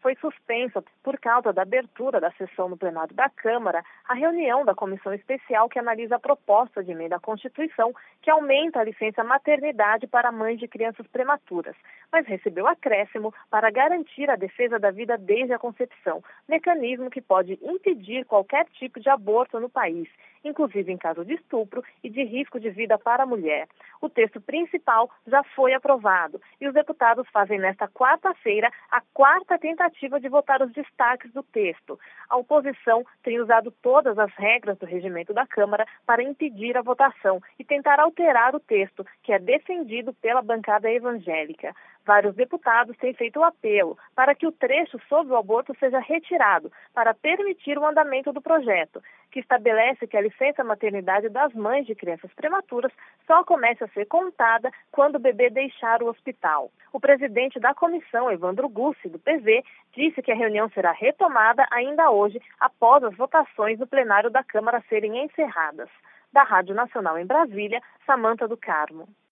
foi suspensa por causa da abertura da sessão no plenário da Câmara, a reunião da comissão especial que analisa a proposta de emenda à Constituição que aumenta a licença maternidade para mães de crianças prematuras, mas recebeu acréscimo para garantir a defesa da vida desde a concepção, mecanismo que pode impedir qualquer tipo de aborto no país, inclusive em caso de estupro e de risco de vida para a mulher. O texto principal já foi aprovado e os deputados fazem nesta quarta-feira a quarta tentativa de votar os destaques do texto. A oposição tem usado todas as regras do regimento da Câmara para impedir a votação e tentar alterar o texto, que é defendido pela bancada evangélica. Vários deputados têm feito o apelo para que o trecho sobre o aborto seja retirado para permitir o andamento do projeto, que estabelece que a licença maternidade das mães de crianças prematuras só comece a ser contada quando o bebê deixar o hospital. O presidente da comissão, Evandro Gussi, do PV, disse que a reunião será retomada ainda hoje, após as votações do plenário da Câmara serem encerradas. Da Rádio Nacional em Brasília, Samanta do Carmo.